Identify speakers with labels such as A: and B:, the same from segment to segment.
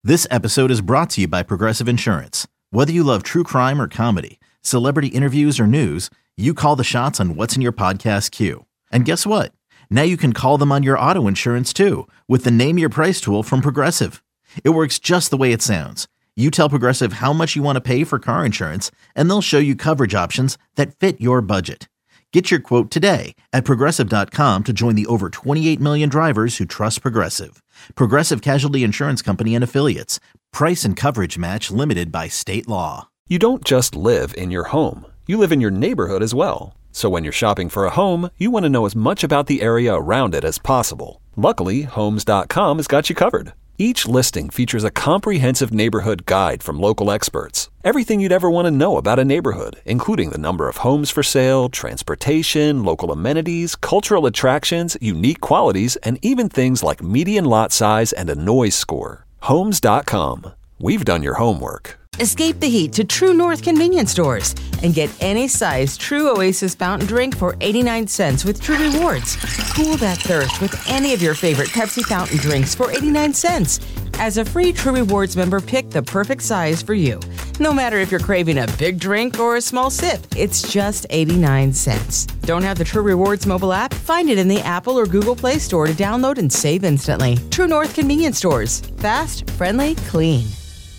A: This episode is brought to you by Progressive Insurance. Whether you love true crime or comedy, celebrity interviews or news, you call the shots on what's in your podcast queue. And guess what? Now you can call them on your auto insurance too with the Name Your Price tool from Progressive. It works just the way it sounds. You tell Progressive how much you want to pay for car insurance, and they'll show you coverage options that fit your budget. Get your quote today at Progressive.com to join the over 28 million drivers who trust Progressive. Progressive Casualty Insurance Company and Affiliates. Price and coverage match limited by state law.
B: You don't just live in your home. You live in your neighborhood as well. So when you're shopping for a home, you want to know as much about the area around it as possible. Luckily, Homes.com has got you covered. Each listing features a comprehensive neighborhood guide from local experts. Everything you'd ever want to know about a neighborhood, including the number of homes for sale, transportation, local amenities, cultural attractions, unique qualities, and even things like median lot size and a noise score. Homes.com. We've done your homework.
C: Escape the heat to True North convenience stores and get any size True Oasis fountain drink for 89 cents with True Rewards. Cool that thirst with any of your favorite Pepsi fountain drinks for 89 cents. As a free True Rewards member, pick the perfect size for you. No matter if you're craving a big drink or a small sip, it's just 89 cents. Don't have the True Rewards mobile app? Find it in the Apple or Google Play Store to download and save instantly. True North convenience stores. Fast, friendly, clean.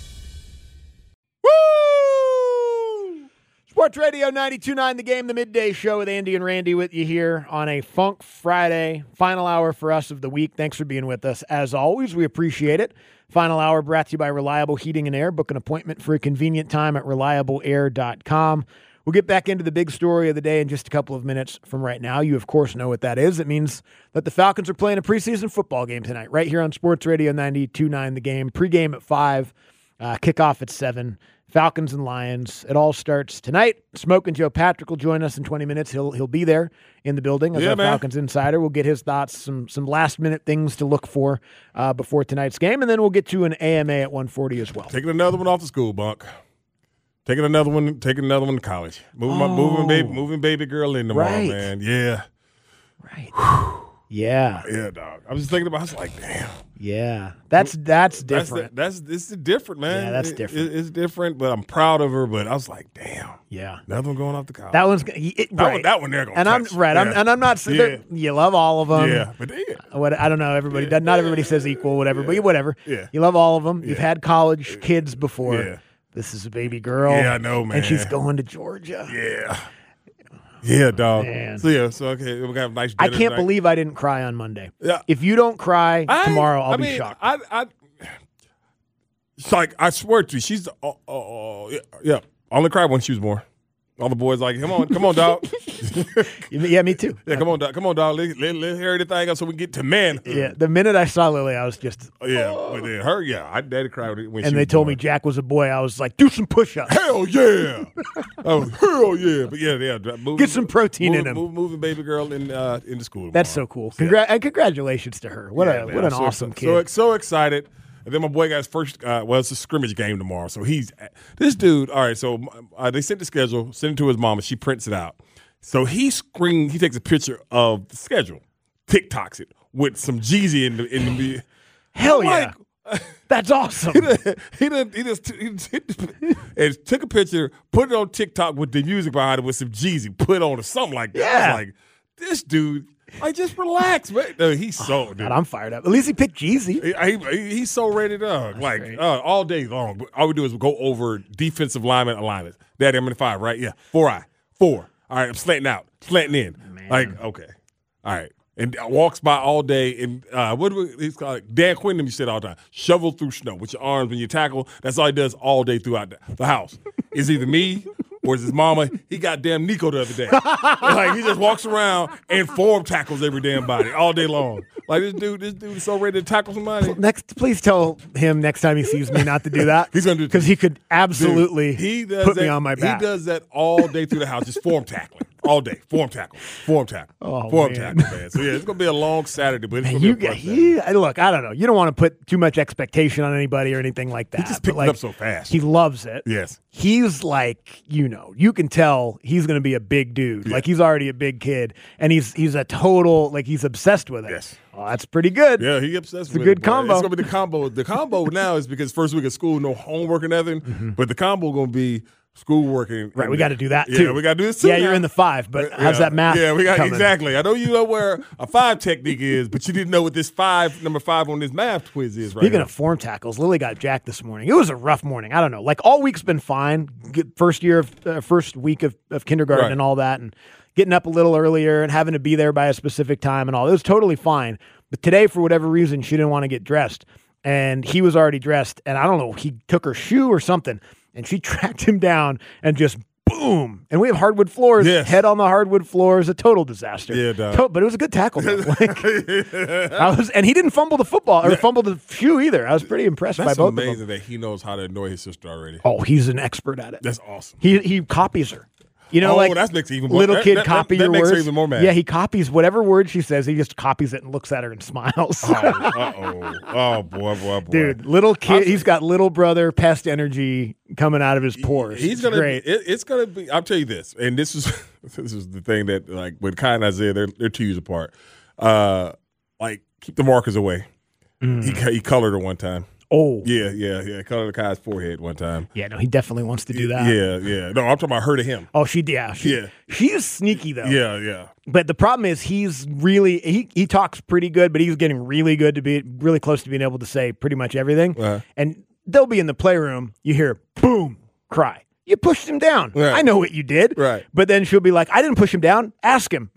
D: Sports Radio 92.9 The Game, the midday show with Andy and Randy with you here on a Funk Friday. Final hour for us of the week. Thanks for being with us. As always, we appreciate it. Final hour brought to you by Reliable Heating and Air. Book an appointment for a convenient time at reliableair.com. We'll get back into the big story of the day in just a couple of minutes from right now. You, of course, know what that is. It means that the Falcons are playing a preseason football game tonight, right here on Sports Radio 92.9 The Game. Pre-game at 5, kickoff at 7. Falcons and Lions. It all starts tonight. Smoke and Joe Patrick will join us in 20 minutes. He'll be there in the building as our Falcons insider. We'll get his thoughts, some last-minute things to look for before tonight's game, and then we'll get to an AMA at 1:40 as well.
E: Taking another one off the school bunk. Taking another one to college. Moving baby girl in tomorrow,
D: right.
E: Man. Yeah.
D: Right.
E: Whew.
D: Yeah.
E: Yeah, dog. I was just thinking about. I was like, damn.
D: Yeah. That's different.
E: It's different, man.
D: Yeah, that's different.
E: It's different, but I'm proud of her. But I was like, damn.
D: Yeah.
E: Another one going off the college.
D: That one's right.
E: That one they're going.
D: And
E: touch.
D: I'm right.
E: Yeah.
D: I'm not saying you love all of them.
E: Yeah, but
D: I don't know. Everybody, not everybody says equal, whatever. But whatever.
E: Yeah.
D: You love all of them. You've had college kids before.
E: Yeah.
D: This is a baby girl.
E: Yeah, I know, man.
D: And she's going to Georgia.
E: Yeah. Yeah, dog.
D: Man.
E: So okay, we got a nice dinner
D: I can't
E: tonight.
D: believe I didn't cry on Monday.
E: Yeah.
D: If you don't cry tomorrow, I'll be shocked.
E: It's like, I swear to you, she's yeah. I only cried when she was born. All the boys like, come on, dog.
D: Yeah, me too.
E: Yeah, come on, dog. Let's hear the thing up so we can get to manhood.
D: Yeah, the minute I saw Lily, I was just
E: Yeah, but then her, I daddy cried when she was
D: and they told me
E: born.
D: Jack was a boy. I was like, do some push-ups.
E: Hell yeah! Oh, hell yeah! But yeah.
D: Get some protein in him.
E: Moving baby girl into school tomorrow.
D: That's so cool.
E: Yeah.
D: And congratulations to her. What an awesome kid.
E: So excited. And then my boy got his first, it's a scrimmage game tomorrow. So this dude, all right, so they sent the schedule, sent it to his mom, and she prints it out. So he takes a picture of the schedule, TikToks it with some Jeezy in the
D: Hell yeah. That's awesome.
E: He took a picture, put it on TikTok with the music behind it with some Jeezy, put on or something like that.
D: Yeah.
E: I was like, this dude, just relax, man. No, he's so
D: God, I'm fired up. At least he picked Jeezy.
E: He's so ready to all day long. All we do is go over defensive lineman alignments. Daddy, I'm in the 5, right? Yeah. 4 All right, I'm slanting out, slanting in.
D: Man.
E: Like, okay. All right. And walks by all day, and he's called Dan Quinn, you said all the time, shovel through snow with your arms when you tackle. That's all he does all day throughout the house. It's either me or it's his mama. He got damn Nico the other day. Like, he just walks around and form tackles every damn body all day long. Like, this dude is so ready to tackle somebody.
D: Please tell him next time he sees me not to do that.
E: He's gonna do it.
D: Because he could absolutely
E: Dude,
D: put me on my back.
E: He does that all day through the house, just form tackling. all day. Form tackle. Form tackle. Man. So, yeah, it's going to be a long Saturday, but it's going to be a fun Saturday.
D: Look, I don't know. You don't want to put too much expectation on anybody or anything like that.
E: He just picked it up so fast.
D: He loves it.
E: Yes.
D: He's like, you can tell he's going to be a big dude.
E: Yeah.
D: Like, he's already a big kid, and he's a total, like, he's obsessed with it.
E: Yes.
D: Oh, that's pretty good.
E: Yeah, he obsessed with it.
D: It's a good combo.
E: It's going to be the combo. The combo now is because first week of school, no homework or nothing, but the combo going to be schoolwork.
D: Right, we got to do that, too.
E: Yeah, we got to do this, too.
D: Yeah, you're in the 5, but how's that math coming?
E: Exactly. I know you know where a 5 technique is, but you didn't know what this number 5 on this math quiz is right
D: Speaking
E: now.
D: of form tackles, Lily got jacked this morning. It was a rough morning. I don't know. Like, all week's been fine. First week of kindergarten
E: Right.
D: and all that, and getting up a little earlier and having to be there by a specific time and all. It was totally fine. But today, for whatever reason, she didn't want to get dressed. And he was already dressed. And I don't know, he took her shoe or something. And she tracked him down and just boom. And we have hardwood floors.
E: Yes.
D: Head on the hardwood floor is a total disaster.
E: Yeah, dog.
D: But it was a good tackle, though. And he didn't fumble the football or fumble the shoe either. I was pretty impressed by both of them.
E: That's amazing that he knows how to annoy his sister already.
D: Oh, he's an expert at it.
E: That's awesome.
D: He copies her. You know, like
E: that makes it even more.
D: Little kid copy your
E: makes
D: words.
E: her even more mad.
D: Yeah, he copies whatever word she says. He just copies it and looks at her and smiles.
E: Oh, boy.
D: Dude, little kid. He's got little brother pest energy coming out of his pores.
E: He's
D: it's great.
E: It's gonna be. I'll tell you this, and this is the thing that, like, with Kai and Isaiah, they're 2 years apart. Like, keep the markers away. He colored her one time.
D: Oh.
E: Yeah. Colored Kai's forehead one time.
D: Yeah, no, he definitely wants to do that.
E: Yeah. No, I'm talking about her to him.
D: Oh, she's sneaky, though.
E: Yeah.
D: But the problem is he's really he talks pretty good, but he's getting really good to be really close to being able to say pretty much everything. And they'll be in the playroom, you hear boom, cry. You pushed him down.
E: Right.
D: I know what you did.
E: Right.
D: But then she'll be like, I didn't push him down. Ask him.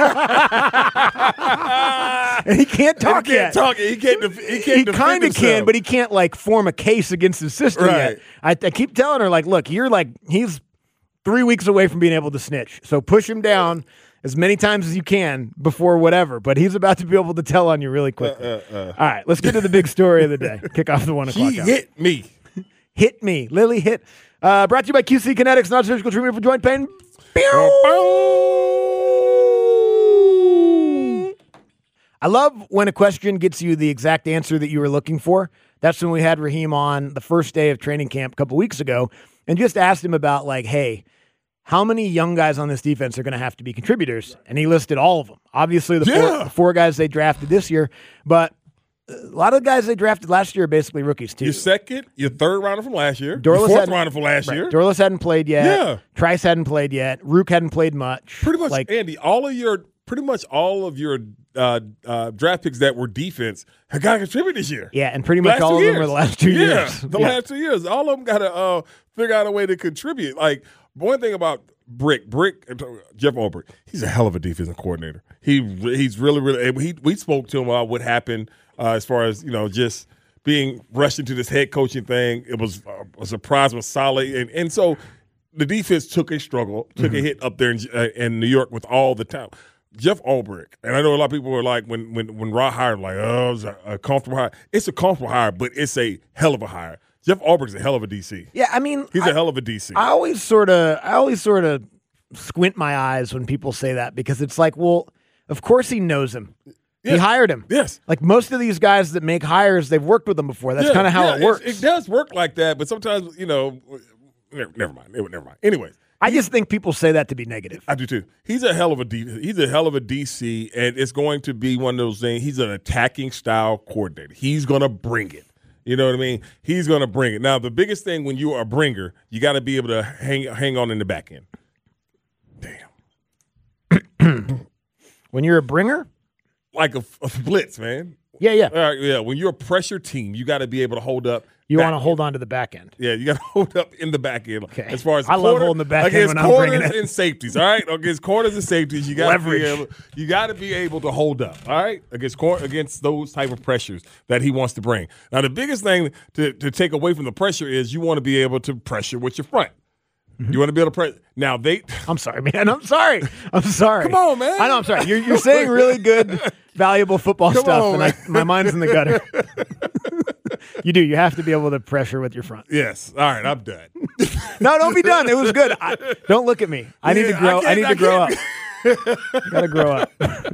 D: And he can't talk yet.
E: He
D: kind of can, but he can't, like, form a case against his sister yet. I keep telling her, like, look, he's 3 weeks away from being able to snitch. So push him down as many times as you can before whatever. But he's about to be able to tell on you really quickly. All right, let's get to the big story of the day. Kick off the 1 o'clock hour.
E: Hit me.
D: Hit me. Lily hit. Brought to you by QC Kinetics, non-surgical treatment for joint pain. I love when a question gets you the exact answer that you were looking for. That's when we had Raheem on the first day of training camp a couple weeks ago and just asked him about, like, hey, how many young guys on this defense are going to have to be contributors? And he listed all of them. Obviously, the four guys they drafted this year, but a lot of the guys they drafted last year are basically rookies, too.
E: Your third rounder from last year.
D: Dorlus
E: your fourth rounder from last year.
D: Dorlus hadn't played yet.
E: Yeah.
D: Trice hadn't played yet. Rook hadn't played much.
E: Pretty much, Andy, pretty much all of your draft picks that were defense have got to contribute this year.
D: Yeah, and pretty much all of them were the last 2 years.
E: The last 2 years. All of them got to figure out a way to contribute. Like, one thing about Jeff Ulbrich, he's a hell of a defensive coordinator. He's really able. We spoke to him about what happened as far as, just being rushed into this head coaching thing. It was a surprise, was solid. And so the defense took a hit up there in New York with all the talent. Jeff Ulbrich, and I know a lot of people were like, when Ra hired, like, oh, it's a comfortable hire. It's a comfortable hire, but it's a hell of a hire. Jeff Ulbrich's a hell of a DC.
D: Yeah, I mean,
E: he's a hell of a DC.
D: I always sort of squint my eyes when people say that because it's like, well, of course he knows him. Yes. He hired him.
E: Yes.
D: Like most of these guys that make hires, they've worked with them before. That's kind of how it works.
E: It does work like that, but sometimes, never mind. Anyways.
D: I just think people say that to be negative.
E: I do too. He's a hell of a DC, and it's going to be one of those things. He's an attacking style coordinator. He's going to bring it. You know what I mean? He's going to bring it. Now, the biggest thing when you are a bringer, you got to be able to hang on in the back end. Damn.
D: When you're a bringer?
E: Like a blitz, man.
D: Yeah.
E: When you're a pressure team, you got to be able to hold up.
D: You want to hold on to the back end.
E: Yeah, you got to hold up in the back end.
D: Okay.
E: As far as
D: I love holding the back end when I'm bringing it.
E: And safeties, all right? Against corners and safeties, you got to be able to hold up, all right? Against those type of pressures that he wants to bring. Now, the biggest thing to take away from the pressure is you want to be able to pressure with your front. You want to be able to press. Now I'm
D: sorry, man. I'm sorry.
E: Come on, man.
D: I know. I'm sorry. You're saying really good, valuable football stuff, and my mind's in the gutter. You do. You have to be able to pressure with your front.
E: Yes. All right, I'm done.
D: No, don't be done. It was good. Don't look at me. I need to grow. I need to grow up. Got to grow up.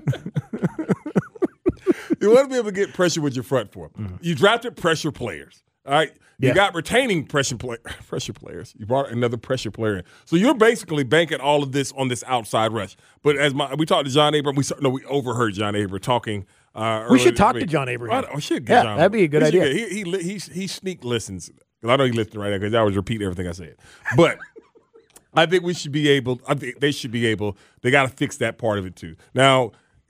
E: You want to be able to get pressure with your front four. Mm-hmm. You drafted pressure players. All right. You got retaining pressure players. You brought another pressure player in. So you're basically banking all of this on this outside rush. But we talked to John Abraham. We overheard John Abraham talking.
D: We should talk to John Abraham.
E: We should get John.
D: That'd be a good idea.
E: He sneak listens. I know he listens right now because I always repeat everything I said. But I think we should be able. I think they should be able. They got to fix that part of it too. Now,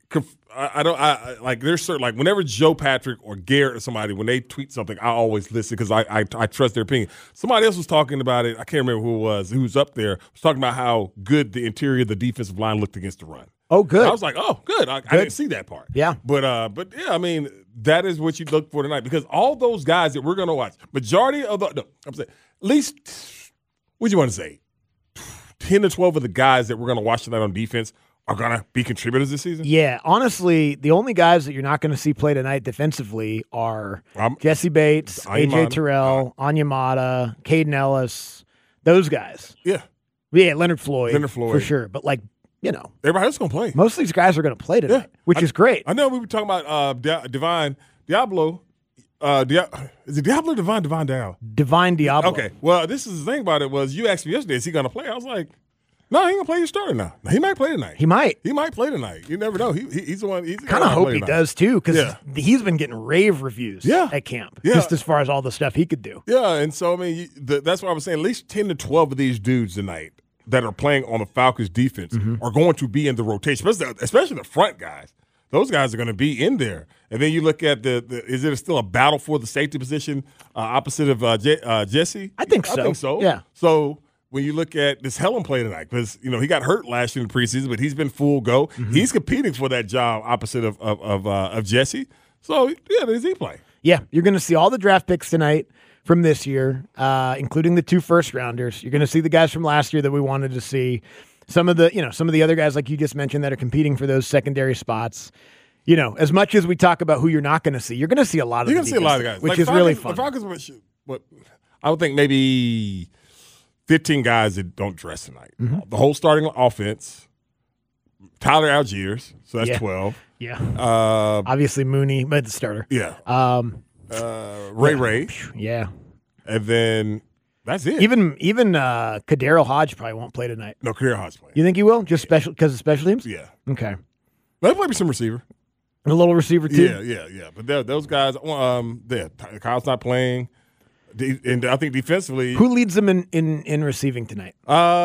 E: there's certain, like whenever Joe Patrick or Garrett or somebody, when they tweet something, I always listen because I trust their opinion. Somebody else was talking about it. I can't remember who it was. Who was up there was talking about how good the interior of the defensive line looked against the run.
D: Oh, good.
E: I was like, oh, good. I didn't see that part.
D: Yeah.
E: But yeah, I mean, that is what you look for tonight because all those guys that we're going to watch, majority of I'm saying, at least, what do you want to say? 10 to 12 of the guys that we're going to watch tonight on defense are going to be contributors this season?
D: Yeah, honestly, the only guys that you're not going to see play tonight defensively are Jesse Bates, A.J. Terrell, Onyemata, Caden Ellis, those guys.
E: Yeah.
D: Yeah, Leonard Floyd. For sure. But,
E: everybody else going to play.
D: Most of these guys are going to play tonight, which is great.
E: I know we were talking about Divine Diablo. Is it Diablo or Divine Diablo?
D: Divine Diablo.
E: Okay. Well, this is the thing about it was you asked me yesterday, is he going to play? I was like, no, he ain't gonna play your starter now. He might play tonight.
D: He might play
E: tonight. You never know. He's the one.
D: Kind of hope he does too, because he's been getting rave reviews at camp. Just as far as all the stuff he could do.
E: Yeah, and so I mean, that's why I was saying at least 10 to 12 of these dudes tonight that are playing on the Falcons defense are going to be in the rotation, especially the front guys. Those guys are going to be in there. And then you look at is it still a battle for the safety position opposite of Jesse?
D: I think so.
E: I think so.
D: Yeah.
E: So when you look at this Helen play tonight, because he got hurt last year in the preseason, but he's been full go. Mm-hmm. He's competing for that job opposite of Jesse. So yeah, does he play? Yeah,
D: you're going to see all the draft picks tonight from this year, including the 2 first-rounders. You're going to see the guys from last year that we wanted to see. Some of the other guys like you just mentioned that are competing for those secondary spots. As much as we talk about who you're not going to see, you're going to see a lot of.
E: You're going to see a lot of guys,
D: which is really fun.
E: The Falcons, I would think maybe 15 guys that don't dress tonight. Mm-hmm. The whole starting offense. Tyler Algiers, so that's 12.
D: Yeah. Obviously Mooney, but the starter.
E: Yeah. Ray.
D: Yeah.
E: And then that's it.
D: Even Kadarius Hodge probably won't play tonight.
E: No, Kadarius Hodge plays.
D: You think he will? Just because of special teams?
E: Yeah.
D: Okay.
E: They'll play some receiver.
D: A little receiver too?
E: Yeah. But those guys, Kyle's not playing. And I think defensively.
D: Who leads them in receiving tonight?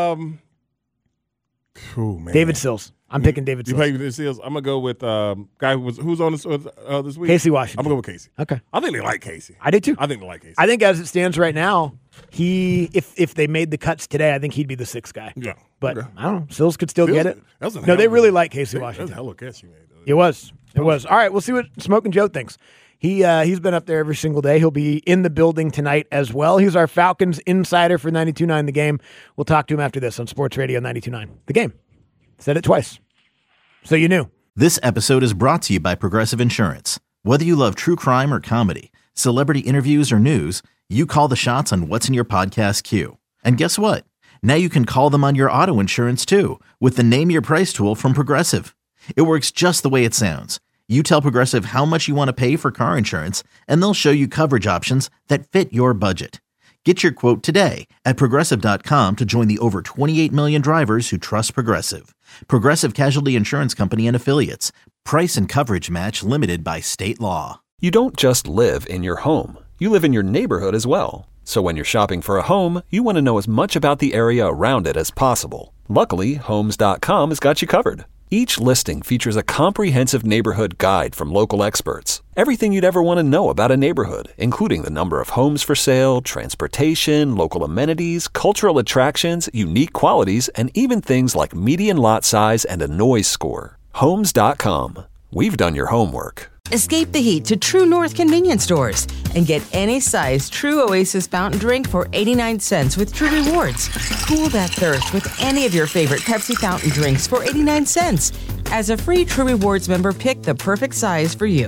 D: David Sills. I'm picking David Sills.
E: You play David Sills? I'm going to go with guy who's on this week.
D: Casey Washington.
E: I'm going to go with Casey.
D: Okay.
E: I think they like Casey.
D: I did too.
E: I think they like Casey.
D: I think as it stands right now, if they made the cuts today, I think he'd be the 6th guy.
E: Yeah.
D: But I don't know. Sills could still get it.
E: No,
D: they really like Casey Washington.
E: That's a hell of a catch you made.
D: It was. All right, we'll see what Smoking Joe thinks. He's been up there every single day. He'll be in the building tonight as well. He's our Falcons insider for 92.9 The Game. We'll talk to him after this on Sports Radio 92.9 The Game. Said it twice. So you knew.
A: This episode is brought to you by Progressive Insurance. Whether you love true crime or comedy, celebrity interviews or news, you call the shots on what's in your podcast queue. And guess what? Now you can call them on your auto insurance too with the Name Your Price tool from Progressive. It works just the way it sounds. You tell Progressive how much you want to pay for car insurance, and they'll show you coverage options that fit your budget. Get your quote today at Progressive.com to join the over 28 million drivers who trust Progressive. Progressive Casualty Insurance Company and Affiliates. Price and coverage match limited by state law.
B: You don't just live in your home. You live in your neighborhood as well. So when you're shopping for a home, you want to know as much about the area around it as possible. Luckily, Homes.com has got you covered. Each listing features a comprehensive neighborhood guide from local experts. Everything you'd ever want to know about a neighborhood, including the number of homes for sale, transportation, local amenities, cultural attractions, unique qualities, and even things like median lot size and a noise score. Homes.com. We've done your homework.
C: Escape the heat to True North convenience stores and get any size True Oasis fountain drink for 89 cents with True Rewards. Cool that thirst with any of your favorite Pepsi fountain drinks for 89 cents. As a free True Rewards member, pick the perfect size for you.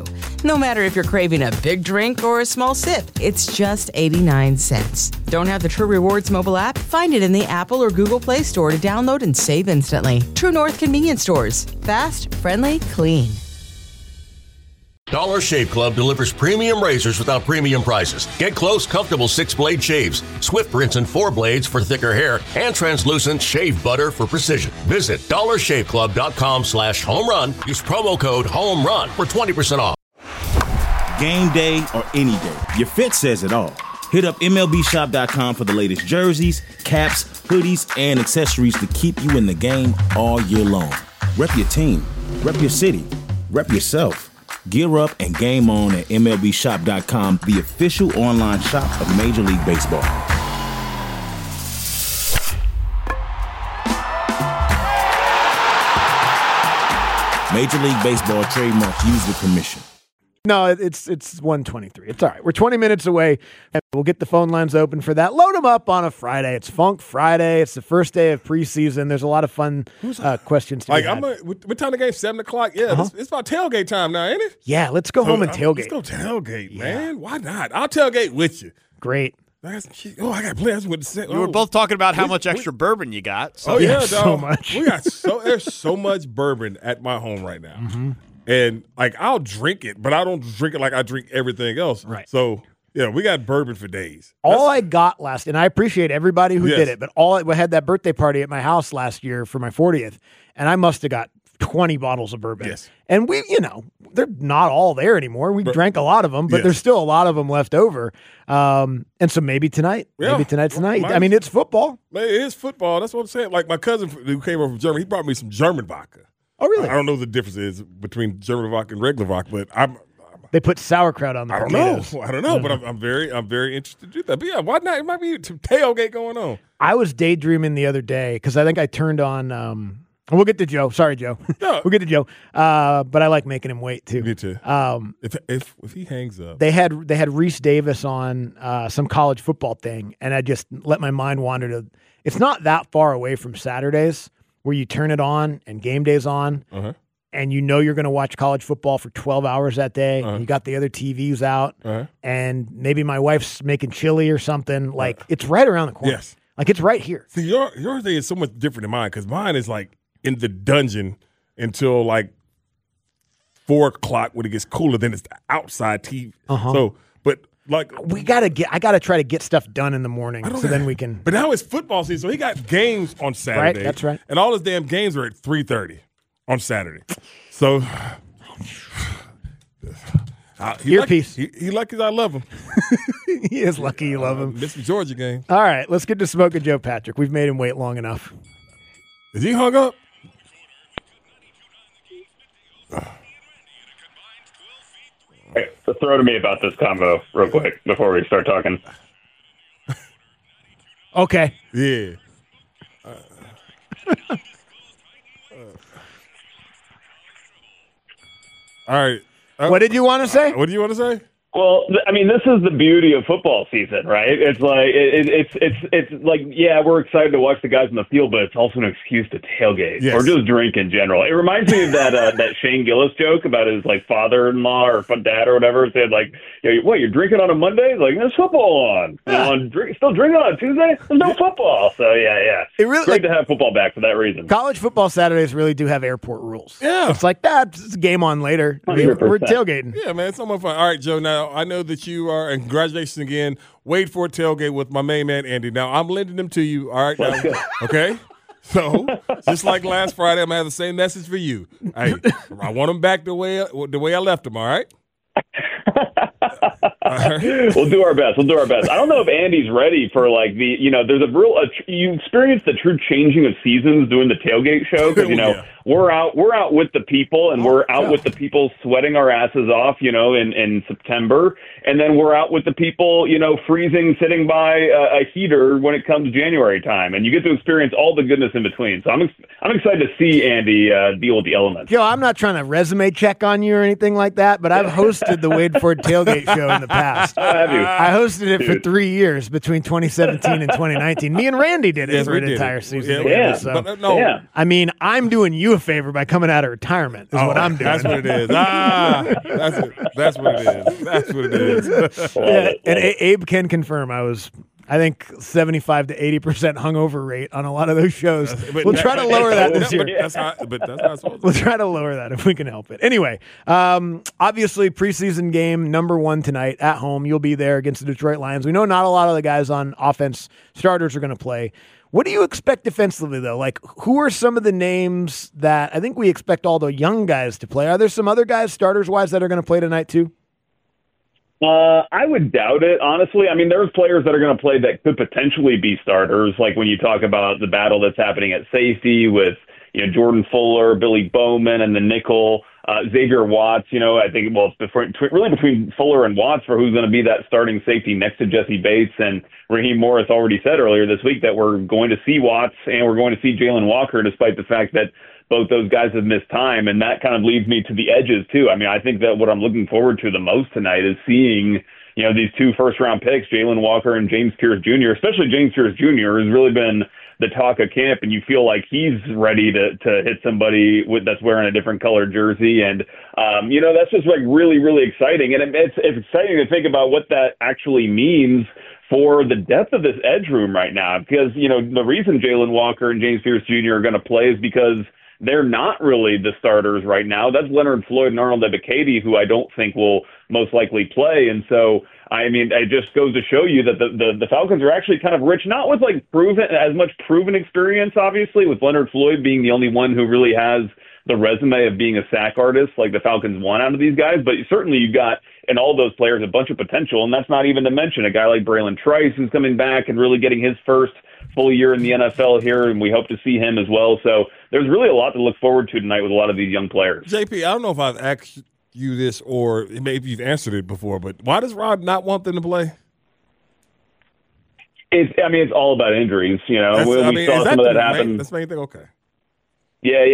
C: No matter if you're craving a big drink or a small sip, it's just 89 cents. Don't have the True Rewards mobile app? Find it in the Apple or Google Play Store to download and save instantly. True North Convenience Stores. Fast, friendly, clean.
F: Dollar Shave Club delivers premium razors without premium prices. Get close, comfortable 6-blade shaves, swift rinse and 4 blades for thicker hair, and translucent shave butter for precision. Visit dollarshaveclub.com/home run. Use promo code HOME RUN for 20% off.
G: Game day or any day, your fit says it all. Hit up MLBshop.com for the latest jerseys, caps, hoodies, and accessories to keep you in the game all year long. Rep your team, rep your city, rep yourself. Gear up and game on at MLBshop.com, the official online shop of Major League Baseball. Major League Baseball trademark used with permission.
D: No, it's 1:23. It's all right. We're 20 minutes away, and we'll get the phone lines open for that. Load them up on a Friday. It's Funk Friday. It's the first day of preseason. There's a lot of fun questions to be had.
E: What time the game? 7 o'clock? Yeah, it's about tailgate time now, ain't it?
D: Yeah, let's go home and tailgate.
E: Let's go tailgate, man. Why not? I'll tailgate with you.
D: Great.
E: I got plans with the set.
H: You were both talking about how much extra bourbon you got.
E: So. Dog.
D: So much.
E: There's so much bourbon at my home right now. Mm-hmm. And, I'll drink it, but I don't drink it like I drink everything else.
D: Right.
E: So, yeah, we got bourbon for days.
D: All I got last, and I appreciate everybody who did it, but we had that birthday party at my house last year for my 40th, and I must have got 20 bottles of bourbon.
E: Yes.
D: And we, they're not all there anymore. We drank a lot of them, but there's still a lot of them left over. And so maybe tonight. Yeah. Maybe tonight's the night. I mean, it's football.
E: Man, it is football. That's what I'm saying. Like my cousin who came over from Germany, he brought me some German vodka.
D: Oh, really?
E: I don't know what the difference is between German vodka and regular vodka, but
D: they put sauerkraut on the potatoes.
E: I don't know, but I'm very interested to do that. But yeah, why not? It might be some tailgate going on. I
D: was daydreaming the other day because I think I turned on. We'll get to Joe. Sorry, Joe.
E: No.
D: We'll get to Joe. But I like making him wait too.
E: Me too. If he hangs up,
D: they had Reese Davis on some college football thing, and I just let my mind wander to. It's not that far away from Saturdays, where you turn it on and game day's on, and you're going to watch college football for 12 hours that day. You got the other TVs out, and maybe my wife's making chili or something. It's right around the corner.
E: Yes.
D: It's right here.
E: See, your thing is so much different than mine, because mine is in the dungeon until 4 o'clock when it gets cooler. Then it's the outside TV. So, but I gotta try to get stuff done in the morning so then we can. But now it's football season, so he got games on Saturday.
D: Right, that's right.
E: And all his damn games are at 3:30 on Saturday. So
D: earpiece.
E: He lucky I love him.
D: He is lucky you love him.
E: Missed the Georgia game.
D: All right, let's get to Smoking Joe Patrick. We've made him wait long enough.
E: Is he hung up?
I: Hey, so throw to me about this combo real quick before we start talking.
D: Okay.
E: Yeah. All right.
D: What did you want to say?
E: What do you want to say?
I: Well, I mean, this is the beauty of football season, right? It's like yeah, we're excited to watch the guys in the field, but it's also an excuse to tailgate or just drink in general. It reminds me of that Shane Gillis joke about his father-in-law or dad or whatever said what, you're drinking on a Monday? There's football on. Still drinking on a Tuesday? There's no football. So yeah,
D: it really,
I: it's great to have football back for that reason.
D: College football Saturdays really do have airport rules.
E: Yeah,
D: it's it's a game on later. We're tailgating.
E: Yeah, man, it's so much fun. All right, Joe. Now I know that you are, and congratulations again. Wait for a tailgate with my main man Andy. Now I'm lending them to you. All right, now, okay. So just like last Friday, I'm gonna have the same message for you. Hey, I want them back the way I left them. All right.
I: We'll do our best. I don't know if Andy's ready for you experience the true changing of seasons doing the tailgate show because we're out with the people and we're out with the people sweating our asses off, in September, and then we're out with the people, freezing, sitting by a heater when it comes January time, and you get to experience all the goodness in between. So I'm excited to see Andy deal with the elements.
D: Joe, I'm not trying to resume check on you or anything like that, but I've hosted the Wade Ford tailgate show in the past.
I: Have you?
D: I hosted it for 3 years between 2017 and 2019. Me and Randy did it for an entire season.
E: Yeah.
D: I mean, I'm doing you you a favor by coming out of retirement is what I'm doing.
E: That's what it is. That's what it is. That's what it is.
D: And Abe can confirm I think 75 to 80% hungover rate on a lot of those shows. We'll try to lower that this year.
E: That's how it's supposed to be.
D: We'll try to lower that if we can help it. Anyway, obviously preseason game number 1 tonight at home. You'll be there against the Detroit Lions. We know not a lot of the guys on offense starters are going to play. What do you expect defensively, though? Like, who are some of the names that I think we expect all the young guys to play? Are there some other guys, starters-wise, that are going to play tonight, too?
I: I would doubt it, honestly. I mean, there's players that are going to play that could potentially be starters, like when you talk about the battle that's happening at safety with, Jordan Fuller, Billy Bowman, and the nickel, Xavier Watts. I think, between Fuller and Watts for who's going to be that starting safety next to Jesse Bates. And Raheem Morris already said earlier this week that we're going to see Watts and we're going to see Jalen Walker, despite the fact that both those guys have missed time, and that kind of leads me to the edges, too. I mean, I think that what I'm looking forward to the most tonight is seeing, these 2 first-round picks, Jalen Walker and James Pierce Jr., especially James Pierce Jr. has really been the talk of camp, and you feel like he's ready to hit somebody that's wearing a different colored jersey. And, that's just like really, really exciting. And it's exciting to think about what that actually means for the depth of this edge room right now, because, the reason Jalen Walker and James Pierce Jr. are going to play is because they're not really the starters right now. That's Leonard Floyd and Arnold Ebiketie, who I don't think will most likely play. And so, I mean, it just goes to show you that the Falcons are actually kind of rich, not with as much proven experience, obviously, with Leonard Floyd being the only one who really has the resume of being a sack artist like the Falcons want out of these guys. But certainly you've got in all those players a bunch of potential, and that's not even to mention a guy like Braylon Trice who's coming back and really getting his first full year in the NFL here, and we hope to see him as well. So there's really a lot to look forward to tonight with a lot of these young players.
E: JP, I don't know if I've asked you this or maybe you've answered it before, but why does Rod not want them to play?
I: It's all about injuries. We saw some of that happen.
E: That's the main thing. Okay.
I: Yeah.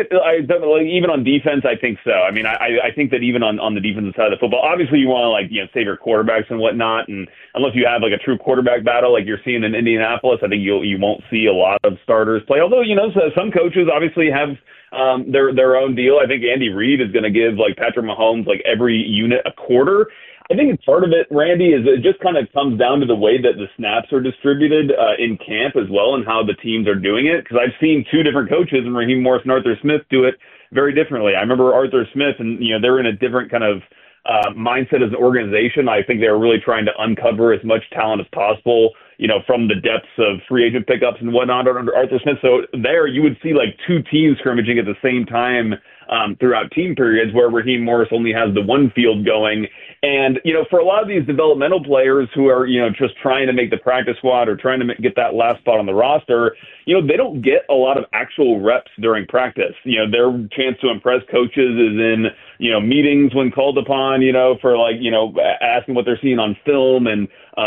I: Even on defense, I think so. I mean, I think that even on the defensive side of the football, obviously you want to save your quarterbacks and whatnot, and unless you have a true quarterback battle like you're seeing in Indianapolis, I think you won't see a lot of starters play. Although some coaches obviously have their own deal. I think Andy Reid is going to give Patrick Mahomes every unit a quarter. I think part of it, Randy, is it just kind of comes down to the way that the snaps are distributed in camp as well and how the teams are doing it. Because I've seen 2 different coaches, and Raheem Morris and Arthur Smith, do it very differently. I remember Arthur Smith, and they're in a different kind of mindset as an organization. I think they were really trying to uncover as much talent as possible, from the depths of free agent pickups and whatnot under Arthur Smith. So there you would see 2 teams scrimmaging at the same time throughout team periods, where Raheem Morris only has the one field going. And, for a lot of these developmental players who are, just trying to make the practice squad or trying to get that last spot on the roster, they don't get a lot of actual reps during practice. Their chance to impress coaches is in, meetings when called upon, for asking what they're seeing on film and,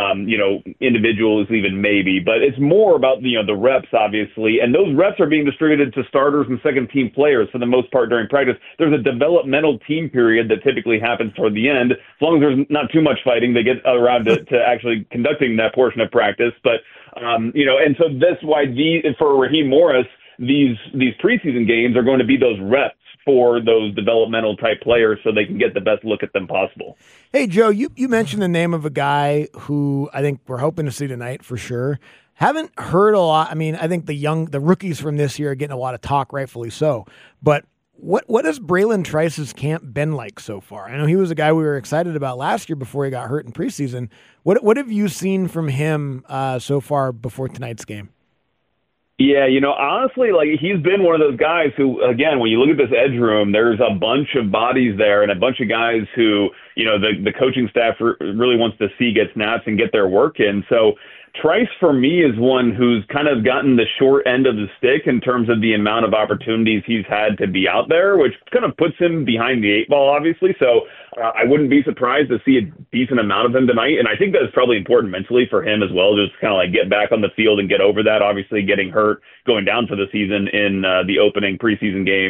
I: individuals even maybe. But it's more about, the reps, obviously. And those reps are being distributed to starters and second team players for the most part during practice. There's a developmental team period that typically happens toward the end. As long as there's not too much fighting, they get around to actually conducting that portion of practice. But, and so that's why for Raheem Morris, these preseason games are going to be those reps for those developmental type players so they can get the best look at them possible.
D: Hey, Joe, you mentioned the name of a guy who I think we're hoping to see tonight for sure. Haven't heard a lot. I mean, I think the rookies from this year are getting a lot of talk, rightfully so. But what has Braylon Trice's camp been like so far? I know he was a guy we were excited about last year before he got hurt in preseason. What have you seen from him so far before tonight's game?
I: Yeah, honestly, he's been one of those guys who, again, when you look at this edge room, there's a bunch of bodies there and a bunch of guys who, the coaching staff really wants to see get snaps and get their work in. So Trice, for me, is one who's kind of gotten the short end of the stick in terms of the amount of opportunities he's had to be out there, which kind of puts him behind the 8 ball, obviously. So I wouldn't be surprised to see a decent amount of him tonight. And I think that's probably important mentally for him as well, just kind of get back on the field and get over that. Obviously, getting hurt, going down for the season in the opening preseason game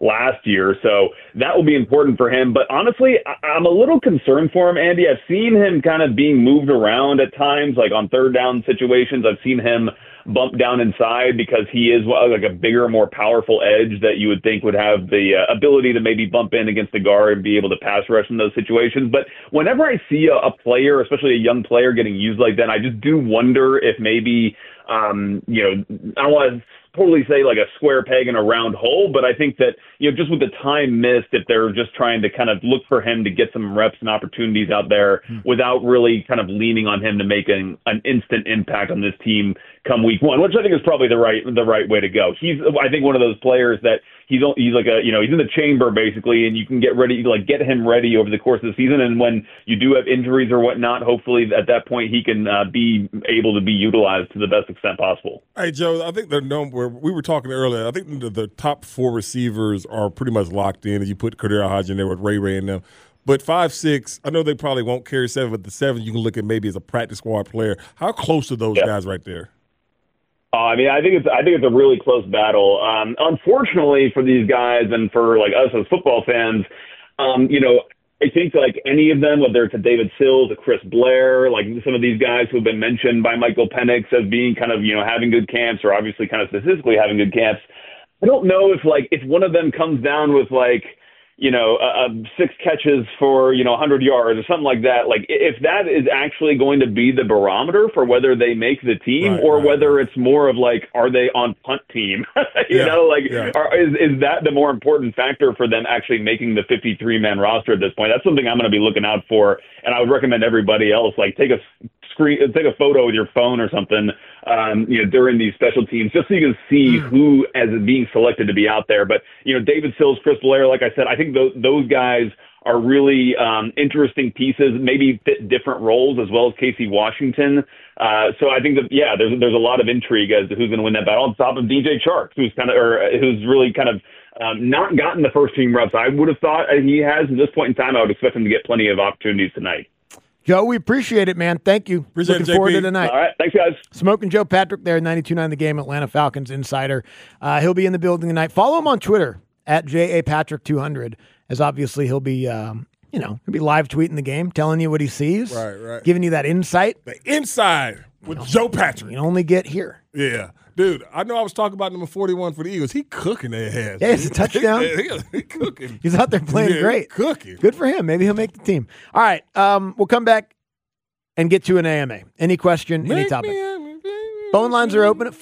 I: last year. So that will be important for him. But honestly, I'm a little concerned for him, Andy. I've seen him kind of being moved around at times, like on third down situations. I've seen him bump down inside because he is like a bigger, more powerful edge that you would think would have the ability to maybe bump in against the guard and be able to pass rush in those situations. But whenever I see a player, especially a young player, getting used like that, I just do wonder if maybe, I don't want to totally say like a square peg in a round hole, but I think that, just with the time missed, if they're just trying to kind of look for him to get some reps and opportunities out there without really kind of leaning on him to make an instant impact on this team come week one, which I think is probably the right way to go. He's, I think, one of those players that he's like he's in the chamber basically, and you can get him ready over the course of the season. And when you do have injuries or whatnot, hopefully at that point he can be able to be utilized to the best extent possible.
E: Hey, Joe, I think the number we were talking earlier, I think the top 4 receivers are pretty much locked in. You put Kadir Hodge in there with Ray and them. But 5'6", I know they probably won't carry 7, but the 7 you can look at maybe as a practice squad player. How close are those guys right there?
I: I think it's a really close battle. Unfortunately for these guys and for like us as football fans, I think like any of them, whether it's a David Sills, a Chris Blair, like some of these guys who have been mentioned by Michael Penix as being kind of, having good camps or obviously kind of statistically having good camps. I don't know if one of them comes down with 6 catches for, 100 yards or something like that. Like if that is actually going to be the barometer for whether they make the team whether it's more of like, are they on punt team? Is that the more important factor for them actually making the 53-man roster at this point? That's something I'm going to be looking out for. And I would recommend everybody else, like take a photo with your phone or something, during these special teams, just so you can see who as being selected to be out there. But, David Sills, Chris Blair, like I said, I think those guys are really interesting pieces, maybe fit different roles, as well as Casey Washington. So I think that, there's a lot of intrigue as to who's going to win that battle on top of DJ Chark, who's really kind of not gotten the first team reps. I would have thought he has at this point in time. I would expect him to get plenty of opportunities tonight.
D: Joe, we appreciate it, man. Thank you. Looking forward to tonight.
I: All right. Thanks, guys.
D: Smoking Joe Patrick there, 92.9 The Game, Atlanta Falcons insider. He'll be in the building tonight. Follow him on Twitter at JAPatrick200, as obviously he'll be, he'll be live tweeting the game, telling you what he sees,
E: right,
D: giving you that insight.
E: The inside with Joe Patrick.
D: You can only get here.
E: Yeah. Dude, I know I was talking about number 41 for the Eagles. He cooking their ass.
D: Yeah, it's a touchdown.
E: He cooking.
D: He's out there playing great.
E: Cooking.
D: Good for him. Maybe he'll make the team. All right, we'll come back and get to an AMA. Any question, any topic. Phone lines are open at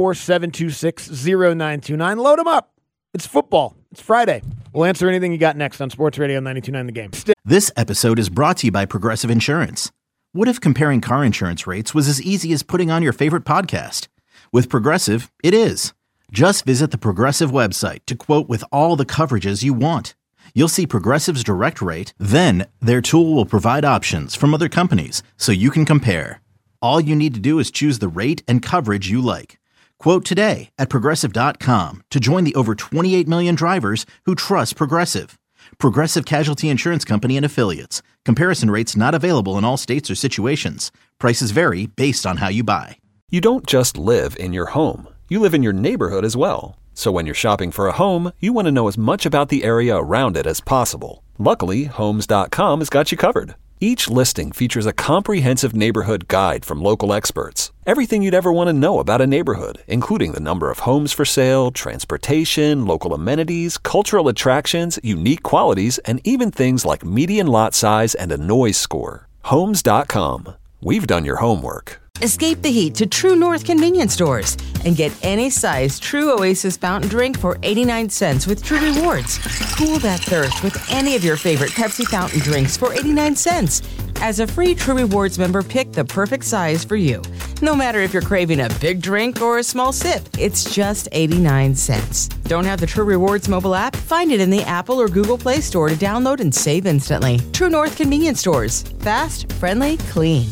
D: 404-726-0929. Load them up. It's football. It's Friday. We'll answer anything you got next on Sports Radio 92.9 The Game.
A: This episode is brought to you by Progressive Insurance. What if comparing car insurance rates was as easy as putting on your favorite podcast? With Progressive, it is. Just visit the Progressive website to quote with all the coverages you want. You'll see Progressive's direct rate, then their tool will provide options from other companies so you can compare. All you need to do is choose the rate and coverage you like. Quote today at Progressive.com to join the over 28 million drivers who trust Progressive. Progressive Casualty Insurance Company and Affiliates. Comparison rates not available in all states or situations. Prices vary based on how you buy.
B: You don't just live in your home. You live in your neighborhood as well. So when you're shopping for a home, you want to know as much about the area around it as possible. Luckily, Homes.com has got you covered. Each listing features a comprehensive neighborhood guide from local experts. Everything you'd ever want to know about a neighborhood, including the number of homes for sale, transportation, local amenities, cultural attractions, unique qualities, and even things like median lot size and a noise score. Homes.com. We've done your homework.
C: Escape the heat to True North convenience stores and get any size True Oasis fountain drink for 89 cents with True Rewards. Cool that thirst with any of your favorite Pepsi fountain drinks for 89 cents. As a free True Rewards member, pick the perfect size for you. No matter if you're craving a big drink or a small sip, it's just 89 cents. Don't have the True Rewards mobile app? Find it in the Apple or Google Play Store to download and save instantly. True North convenience stores. Fast, friendly, clean.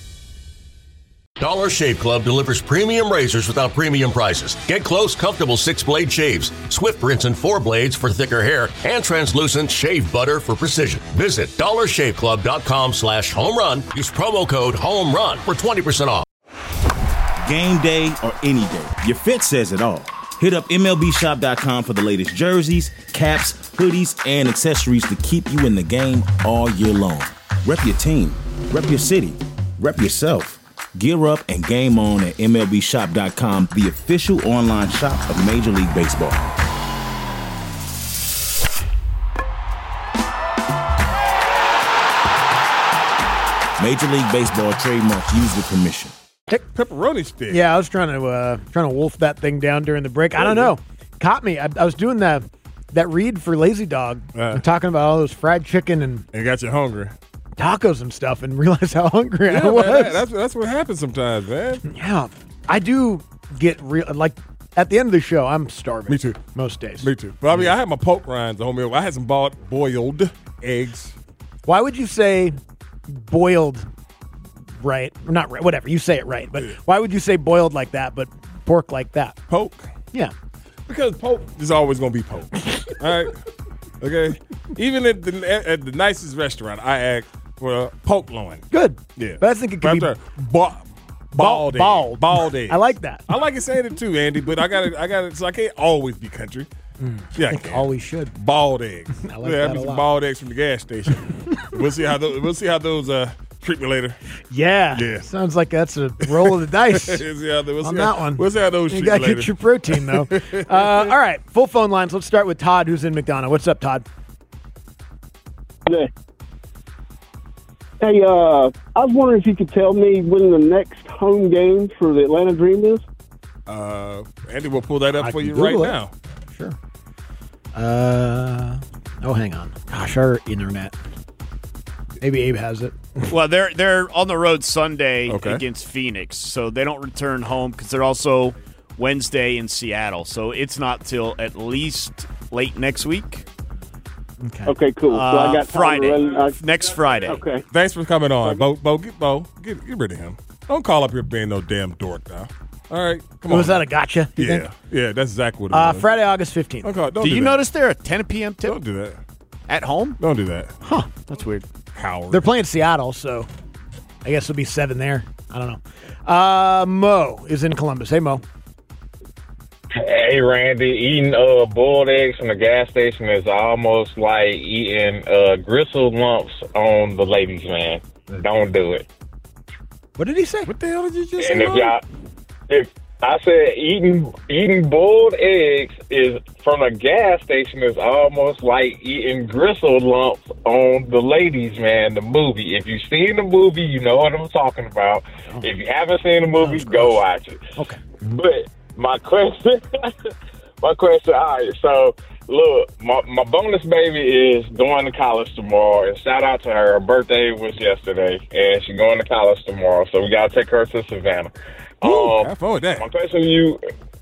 F: Dollar Shave Club delivers premium razors without premium prices. Get close, comfortable 6-blade shaves, Swift rinse and 4 blades for thicker hair, and translucent shave butter for precision. Visit dollarshaveclub.com/homerun. Use promo code HOMERUN for 20% off.
G: Game day or any day, your fit says it all. Hit up MLBshop.com for the latest jerseys, caps, hoodies, and accessories to keep you in the game all year long. Rep your team, rep your city, rep yourself. Gear up and game on at MLBshop.com, the official online shop of Major League Baseball. Major League Baseball trademark used with permission.
E: Pepperoni stick.
D: Yeah, I was trying to wolf that thing down during the break. I don't know. Caught me. I was doing that read for Lazy Dog. I'm talking about all those fried chicken and
E: got you hungry.
D: Tacos and stuff, and realized how hungry I was.
E: Man, that's what happens sometimes, man.
D: Yeah, I do get real. Like at the end of the show, I'm starving.
E: Me too.
D: Most days.
E: Me too. But I mean, I had my poke rinds on me. I had some boiled eggs.
D: Why would you say boiled? Right, not right. Whatever you say it right, but why would you say boiled like that, but pork like that?
E: Poke.
D: Yeah,
E: because poke is always going to be poke. All right. Okay. Even at the nicest restaurant, I ask for a poke loin.
D: Good.
E: Yeah.
D: But I think it could be
E: bald egg.
D: I like that.
E: I like it saying it too, Andy. But I got it. So I can't always be country. Yeah,
D: I think always should.
E: Bald eggs.
D: I like that a lot.
E: Some bald eggs from the gas station. We'll see how those treat me later.
D: Yeah. Sounds like that's a roll of the dice on that one.
E: We'll see how those treat me later.
D: You got to get your protein, though. All right, full phone lines. Let's start with Todd, who's in McDonough. What's up, Todd?
J: Hey, I was wondering if you could tell me when the next home game for the Atlanta Dream is?
E: Andy will pull that up for you right now.
D: Sure. Hang on. Gosh, our internet. Maybe Abe has it.
H: Well, they're on the road Sunday against Phoenix, so they don't return home because they're also Wednesday in Seattle. So it's not till at least late next week.
J: Okay, cool. So I got
H: Friday. Next Friday.
J: Okay.
E: Thanks for coming on. Get rid of him. Don't call up here being no damn dork now. All right, come on.
D: Was that a gotcha? You think?
E: Yeah, that's exactly what it was.
D: Friday, August 15th.
E: Okay,
H: do you notice they're a 10 p.m. tip?
E: Don't do that.
H: At home?
E: Don't do that.
D: Huh.
H: That's weird.
E: Howard.
D: They're playing Seattle, so I guess it'll be 7 there. I don't know. Mo is in Columbus. Hey, Mo.
K: Hey, Randy. Eating boiled eggs from the gas station is almost like eating gristle lumps on the ladies' man. Don't do it.
D: What did he say?
E: What the hell did you just
K: and
E: say?
K: If I said eating boiled eggs is from a gas station is almost like eating gristle lumps on the ladies' man, the movie. If you've seen the movie, you know what I'm talking about. Oh. If you haven't seen the movie, go watch it.
D: Okay.
K: But my question, all right, so look, my bonus baby is going to college tomorrow, and shout out to her. Her birthday was yesterday, and she's going to college tomorrow, so we got to take her to Savannah.
E: Have fun with that.
K: My question to you,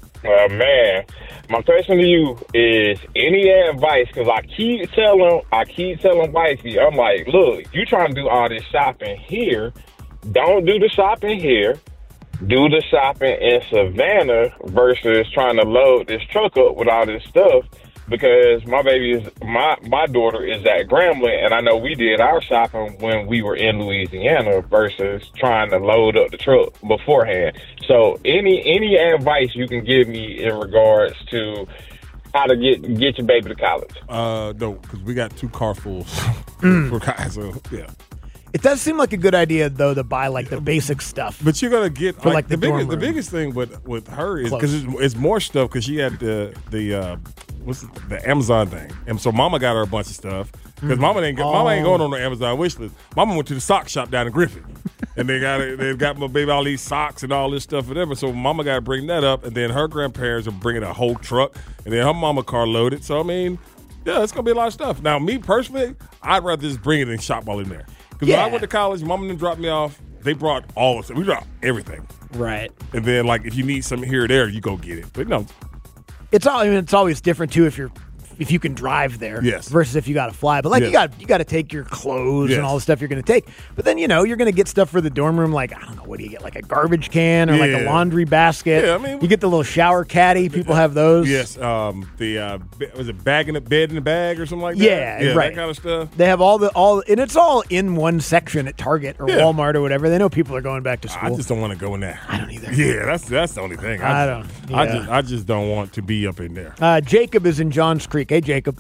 K: my question to you is any advice? Because I keep telling wifey, I'm like, look, you trying to do all this shopping here, don't do the shopping here. Do the shopping in Savannah versus trying to load this truck up with all this stuff. Because my daughter is at Grambling, and I know we did our shopping when we were in Louisiana versus trying to load up the truck beforehand. So any advice you can give me in regards to how to get your baby to college?
E: No, because we got 2 carfuls for guys. So yeah.
D: It does seem like a good idea, though, to buy like the basic stuff.
E: But you're gonna get
D: for like the
E: biggest thing with her is because it's more stuff because she had the Amazon thing, and so Mama got her a bunch of stuff because Mama ain't going on the Amazon wish list. Mama went to the sock shop down in Griffin, and they got my baby all these socks and all this stuff and whatever. So Mama got to bring that up, and then her grandparents are bringing a whole truck, and then her mama car loaded. So I mean, yeah, it's gonna be a lot of stuff. Now, me personally, I'd rather just bring it and shop all in there. Because when I went to college, Mom and them dropped me off. They brought all of it. We brought everything.
D: Right.
E: And then, like, if you need something here or there, you go get it. But no.
D: It's always different, too, if you're if you can drive there,
E: Yes.
D: versus if you got to fly. But like
E: Yes.
D: you got to take your clothes
E: Yes.
D: and all the stuff you're going to take. But then you're going to get stuff for the dorm room. Like, I don't know, what do you get? Like a garbage can or like a
E: Yeah.
D: laundry basket.
E: Yeah, I mean,
D: you get the little shower caddy. People have those.
E: Yes. Was it bed in a bag or something like that?
D: Yeah, right.
E: That kind of stuff.
D: They have and it's all in one section at Target or Walmart or whatever. They know people are going back to school.
E: I just don't want to go in there.
D: I don't either.
E: Yeah, that's the only thing. I just don't want to be up in there.
D: Jacob is in Johns Creek. Hey, Jacob.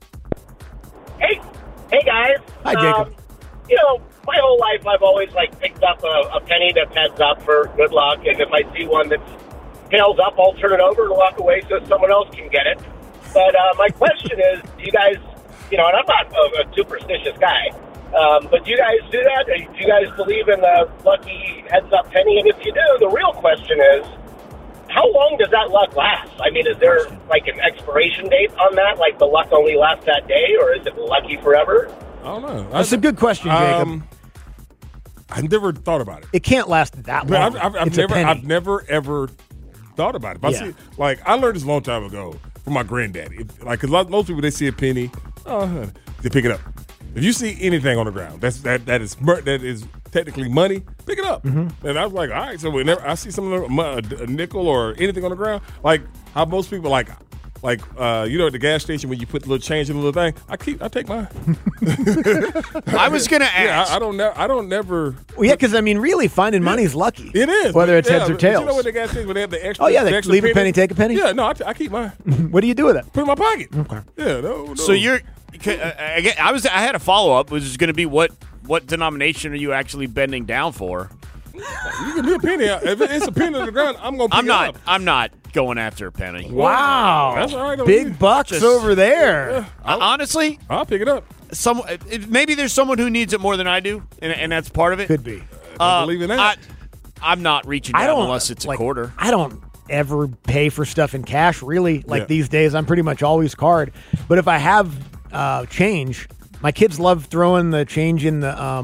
L: Hey guys.
D: Hi, Jacob.
L: My whole life I've always picked up a penny that heads up for good luck, and if I see one that's tails up, I'll turn it over and walk away so someone else can get it. But my question is, do you guys, and I'm not a superstitious guy, but do you guys do that? Do you guys believe in the lucky heads up penny? And if you do, the real question is, how long does that luck last? I mean, is there an expiration date on that? Like the luck only lasts that day, or is it lucky forever?
E: I don't know.
D: That's a good question, Jacob.
E: I never thought about it.
D: It can't last that long.
E: I've never ever thought about it. But
D: Yeah.
E: I learned this a long time ago from my granddaddy. Because most people, they see a penny, they pick it up. If you see anything on the ground that is technically money, pick it up.
D: Mm-hmm.
E: And I was like, all right. So whenever I see something, a nickel or anything on the ground, like how most people at the gas station when you put the little change in the little thing, I take mine.
H: I was gonna ask.
E: Yeah, I don't never.
D: Well, yeah, because really, finding money is lucky.
E: It is,
D: whether it's
E: yeah,
D: heads or
E: but
D: tails.
E: You know what the gas station when they have the extra?
D: Oh yeah,
E: the
D: they
E: extra
D: leave a penny, take a penny.
E: Yeah, no, I keep mine.
D: What do you do with it?
E: Put it in my pocket.
D: Okay.
E: Yeah, no.
H: So I had a follow up, which is going to be what denomination are you actually bending down for?
E: You give me a penny. If it's a penny on the ground, I'm gonna pick it up.
H: I'm not going after a penny.
D: Wow,
E: that's all right.
D: Big bucks over there.
E: Yeah,
H: honestly,
E: I'll pick it up.
H: Maybe there's someone who needs it more than I do, and that's part of it.
D: Could be.
E: I believe in that.
H: I'm not reaching down unless it's a quarter.
D: I don't ever pay for stuff in cash, really. These days, I'm pretty much always card. But if I have change, my kids love throwing the change in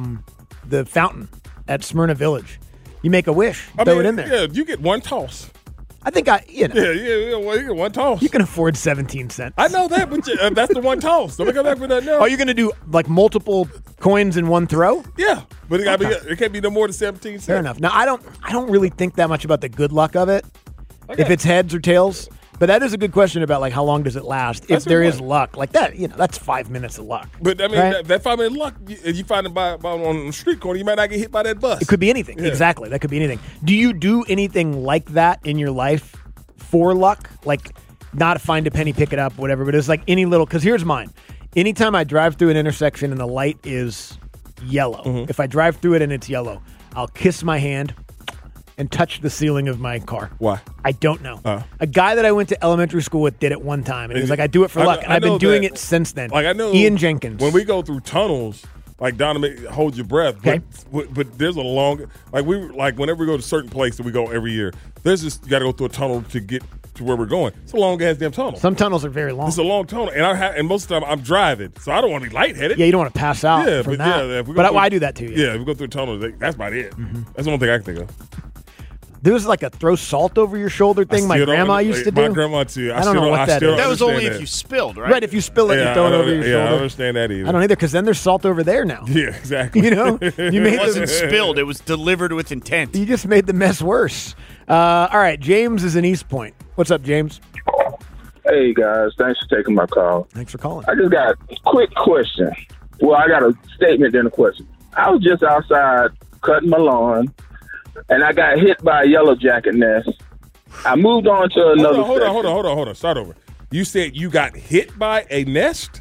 D: the fountain at Smyrna Village. You make a wish, throw it in there.
E: Yeah, you get one toss.
D: I think
E: Yeah, well, you get one toss.
D: You can afford 17 cents.
E: I know that, but that's the one toss. Don't come back with nothing else.
D: Are you going to do multiple coins in one throw?
E: Yeah, but it can't be no more than 17 cents.
D: Fair enough. Now I don't really think that much about the good luck of it, if it's heads or tails. But that is a good question about how long does it last if there is luck like that. That's 5 minutes of luck.
E: But I mean
D: right?
E: that 5 minute luck, you find it by on the street corner, you might not get hit by that bus.
D: It could be anything. Yeah. Exactly, that could be anything. Do you do anything like that in your life for luck? Not find a penny, pick it up, whatever. But it's any little. Because here's mine. Anytime I drive through an intersection and the light is yellow, if I drive through it and it's yellow, I'll kiss my hand and touch the ceiling of my car.
E: Why?
D: I don't know. A guy that I went to elementary school with did it one time, and he was like, I do it for luck. And I've been doing it since then.
E: I know
D: Ian Jenkins.
E: When we go through tunnels, Donovan, hold your breath.
D: Okay.
E: But there's a long, whenever we go to certain places we go every year, there's just, you got to go through a tunnel to get to where we're going. It's a long ass damn tunnel.
D: Some tunnels are very long.
E: It's a long tunnel, and most of the time I'm driving, so I don't want to be lightheaded.
D: Yeah, you don't want to pass out from that.
E: Yeah,
D: but I do that too.
E: Yeah, if we go through a tunnel, that's about it. That's the one thing I can think of.
D: There was a throw salt over your shoulder thing my grandma used to do.
E: My grandma too.
D: I don't know what that is.
H: That was only if you spilled, right?
D: Right, if you spill it, you throw it over your shoulder.
E: Yeah, I don't understand that either.
D: I don't either, because then there's salt over there now.
E: Yeah, exactly.
H: It wasn't spilled. It was delivered with intent.
D: You just made the mess worse. All right, James is in East Point. What's up, James?
M: Hey, guys. Thanks for taking my call.
D: Thanks for calling.
M: I just got a quick question. Well, I got a statement then a question. I was just outside cutting my lawn, and I got hit by a yellow jacket nest. I moved on to another
E: Hold on. Start over. You said you got hit by a nest?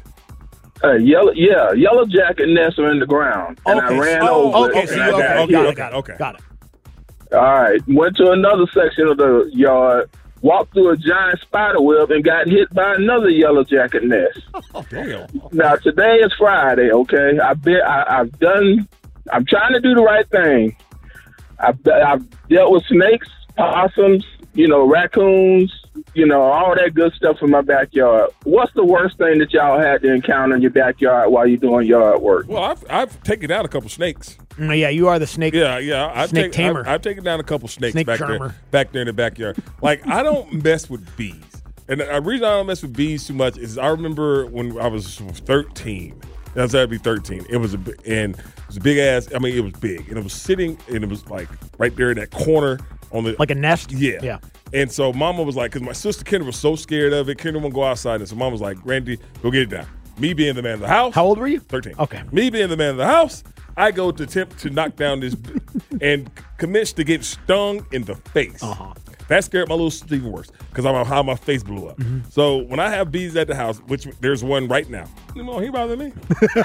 M: Yellow jacket nests are in the ground, and I ran over.
D: Okay, so got it.
M: All right, went to another section of the yard, walked through a giant spider web, and got hit by another yellow jacket nest.
E: Oh, damn.
M: Now today is Friday. Okay, I'm trying to do the right thing. I've dealt with snakes, possums, raccoons, all that good stuff in my backyard. What's the worst thing that y'all had to encounter in your backyard while you're doing yard work?
E: Well, I've taken down a couple snakes.
D: Yeah, you are the snake.
E: Yeah.
D: Snake tamer.
E: I've taken down a couple snakes
D: Snake
E: back
D: charmer.
E: there in the backyard. I don't mess with bees. And the reason I don't mess with bees too much is I remember when I was 13. That's had to be 13. It was a big ass. I mean, it was big, and it was sitting, and it was like right there in that corner on the
D: like a nest.
E: Yeah. And so Mama was like, because my sister Kendra was so scared of it, Kendra won't go outside, and so Mama was like, Randy, go get it down. Me being the man of the house.
D: How old were you?
E: 13.
D: Okay.
E: Me being the man of the house, I go to attempt to knock down this and commence to get stung in the face. That scared my little sister even worse because I'm how my face blew up.
D: Mm-hmm.
E: So when I have bees at the house, which there's one right now, he bothering me.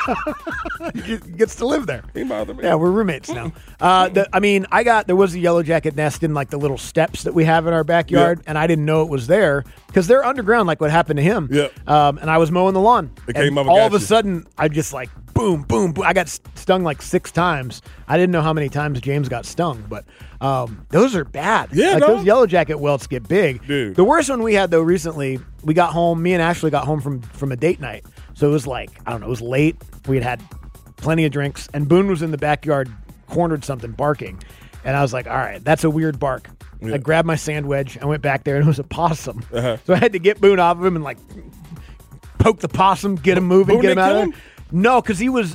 D: He gets to live there.
E: He bothering me.
D: Yeah, we're roommates now. There was a yellow jacket nest in like the little steps that we have in our backyard, and I didn't know it was there because they're underground, like what happened to him.
E: Yeah.
D: And I was mowing the lawn.
E: It came up and
D: all
E: got
D: of a
E: you.
D: sudden, I just like boom, boom, boom. I got stung like 6 times. I didn't know how many times James got stung, but those are bad.
E: Yeah,
D: like those yellow jacket welts get big.
E: Dude.
D: The worst one we had though recently, we got home. Me and Ashley got home from a date night, so it was like it was late. We had plenty of drinks, and Boone was in the backyard, cornered something, barking, and I was like, all right, that's a weird bark.
E: Yeah.
D: I grabbed my sand wedge. I went back there, and it was a possum.
E: Uh-huh.
D: So I had to get Boone off of him and like poke the possum, get him moving,
E: Boone
D: get him
E: didn't
D: out
E: kill
D: of there. No, because he was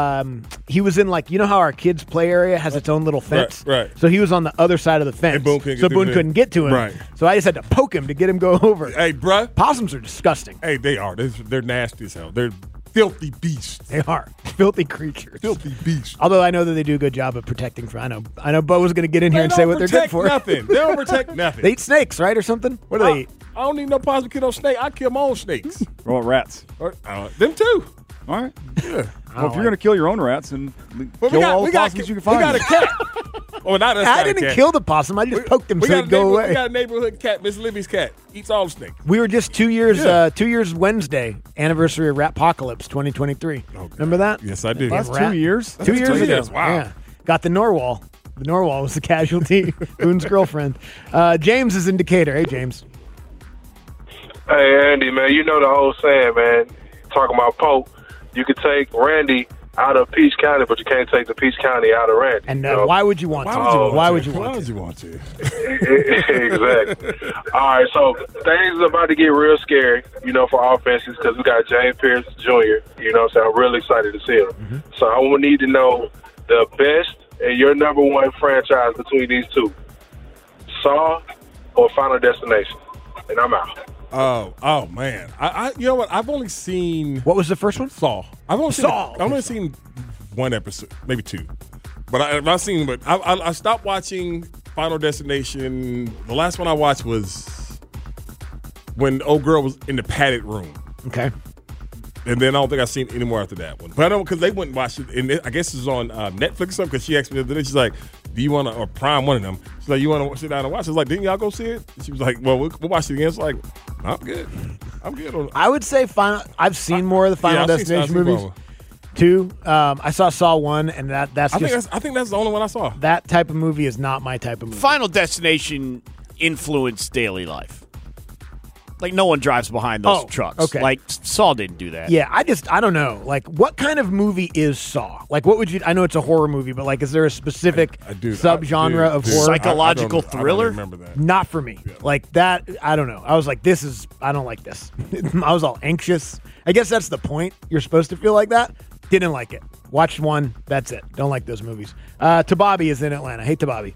D: in like, you know how our kids' play area has its own little fence?
E: Right.
D: So he was on the other side of the fence.
E: And Boone couldn't get
D: so
E: through
D: Boone
E: there.
D: couldn't get to him.
E: Right.
D: So I just had to poke him to get him go over.
E: Hey, bruh.
D: Possums are disgusting.
E: Hey, they are. They're nasty as hell. They're filthy beasts.
D: They are. Filthy creatures.
E: Filthy beasts.
D: Although I know that they do a good job of protecting. I know Bo was going to get in here and say what they're good for.
E: Nothing. They don't protect nothing.
D: They eat snakes, right, or something? What do they eat?
E: I don't need no possum kill no snake. I kill my own snakes.
N: What about rats?
E: Them too.
N: All right.
E: Yeah.
N: Well, if you're going to kill your own rats, then
E: Well,
N: kill all the possums you can find.
E: We got a cat. Oh, not us.
D: I didn't kill the possum. I just poked him so he'd go away.
E: We got a neighborhood cat, Miss Libby's cat. Eats all the snakes.
D: We were just 2 years, 2 years Wednesday, anniversary of Ratpocalypse 2023. Remember that?
E: Yes, I do.
N: That's 2 years?
D: 2 years ago.
E: years. Wow.
D: Yeah. Got the Norwal. The Norwal was the casualty. Boone's girlfriend. James is in Decatur. Hey, James.
O: Hey, Andy, man, you know the whole saying, man. Talking about Pope, you could take Randy out of Peach County, but you can't take the Peach County out of Randy.
D: And why would you want to? Why would you want to?
O: Exactly. All right, so things are about to get real scary, for offenses because we got James Pierce Jr., so I'm really excited to see him.
D: Mm-hmm.
O: So I would need to know the best and your number one franchise between these two, Saw or Final Destination. And I'm out.
E: Oh man! I you know what? I've only seen
D: what was the first one?
E: Saw. I've only seen one episode, maybe 2. But I've seen. But I stopped watching Final Destination. The last one I watched was when old girl was in the padded room.
D: Okay.
E: And then I don't think I've seen any more after that one. But I don't because they wouldn't watch it. And I guess it's on Netflix or something. Because she asked me the other day, she's like, "Do you want to?" Or Prime, one of them. She's like, "You want to sit down and watch?" I was like, "Didn't y'all go see it?" And she was like, "Well, we'll watch it again." It's like, I'm good. I'm good.
D: I would say I've seen more of the Final Destination movies. 2. I saw Saw 1, and that's
E: I think that's the only one I saw.
D: That type of movie is not my type of movie.
H: Final Destination influenced daily life. Like, no one drives behind those trucks.
D: Okay.
H: Like, Saw didn't do that.
D: Yeah, I don't know. Like, what kind of movie is Saw? Like, what would you... I know it's a horror movie, but, like, is there a specific subgenre of horror?
H: Psychological thriller?
E: I don't remember that.
D: Not for me.
E: Yeah.
D: Like, that, I don't know. I was like, I don't like this. I was all anxious. I guess that's the point. You're supposed to feel like that. Didn't like it. Watched one. That's it. Don't like those movies. Tababi is in Atlanta. Hey, Tababi.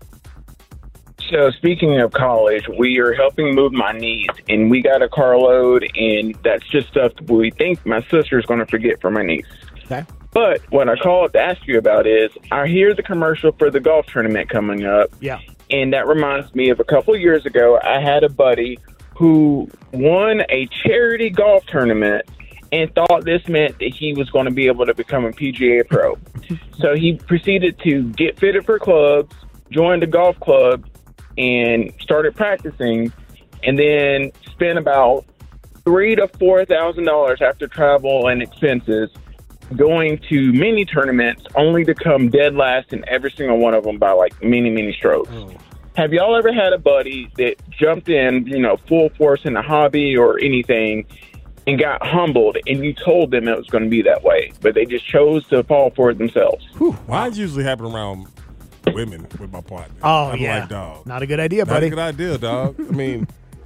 P: So speaking of college, we are helping move my niece, and we got a carload, and that's just stuff that we think my sister's going to forget for my niece.
D: Okay.
P: But what I called to ask you about is, I hear the commercial for the golf tournament coming up.
D: Yeah.
P: And that reminds me of a couple of years ago, I had a buddy who won a charity golf tournament and thought this meant that he was going to be able to become a PGA pro. So he proceeded to get fitted for clubs, joined a golf club, and started practicing, and then spent about $3,000 to $4,000 after travel and expenses going to mini tournaments, only to come dead last in every single one of them by like many strokes. Have y'all ever had a buddy that jumped in, full force in a hobby or anything and got humbled, and you told them it was going to be that way, but they just chose to fall for it themselves?
E: Why does it usually happen around women with my partner?
D: Oh,
E: I'm
D: yeah.
E: like, dog.
D: Not a good idea, buddy.
E: Not a good idea, dog. I mean,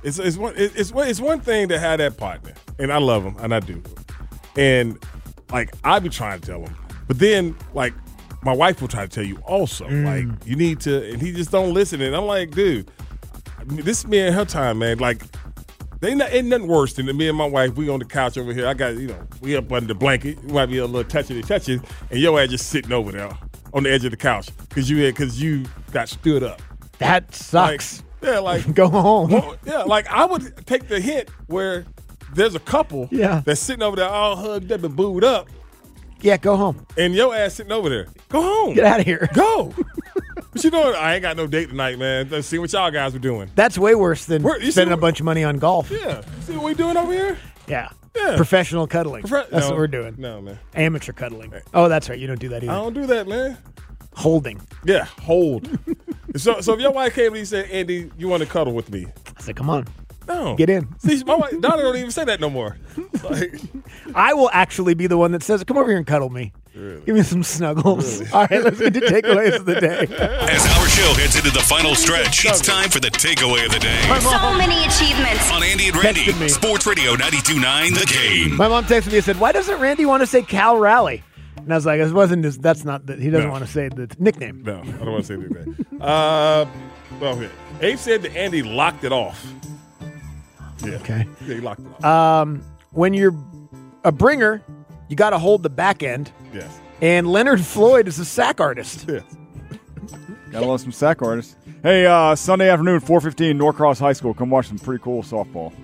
E: It's one thing to have that partner, and I love him, and I do. And like I be trying to tell him, but then like my wife will try to tell you also, like you need to, and he just don't listen. And I'm like, dude, this is me and her time, man. Like. Ain't nothing worse than me and my wife. We on the couch over here. I got, we up under the blanket. We might be a little touching, and your ass just sitting over there on the edge of the couch because you got stood up.
D: That sucks.
E: Like
D: go home.
E: Well, like I would take the hint where there's a couple that's sitting over there all hugged up and booed up.
D: Yeah, go home.
E: And your ass sitting over there. Go home.
D: Get out of here.
E: Go. But you know, I ain't got no date tonight, man. Let's see what y'all guys were doing.
D: That's way worse than spending a bunch of money on golf.
E: Yeah. See what we doing over here?
D: Yeah. Professional cuddling. That's what we're doing.
E: No, man.
D: Amateur cuddling. Oh, that's right. You don't do that either.
E: I don't do that, man.
D: Holding.
E: Yeah, hold. So if your wife came and he said, Andy, you want to cuddle with me?
D: I said, come on.
E: No.
D: Get in.
E: See, my wife, Donna don't even say that no more. Like,
D: I will actually be the one that says, come over here and cuddle me.
E: Really?
D: Give me some snuggles. Really? All right, let's get to takeaways of the day.
Q: As our show heads into the final stretch, it's time for the takeaway of the day.
R: So many achievements.
Q: On Andy and Randy, Sports Radio 92.9 The Game.
D: My mom texted me and said, why doesn't Randy want to say Cal Raleigh? And I was like, that's not he doesn't want to say the nickname.
E: No, I don't want to say the nickname. Well, okay. Abe said that Andy locked it off. Yeah.
D: Okay.
E: Yeah, he locked it off.
D: When you're a bringer, you got to hold the back end.
E: Yes.
D: And Leonard Floyd is a sack artist.
E: Yes.
N: Gotta love some sack artists. Hey, Sunday afternoon, 4:15, Norcross High School. Come watch some pretty cool softball.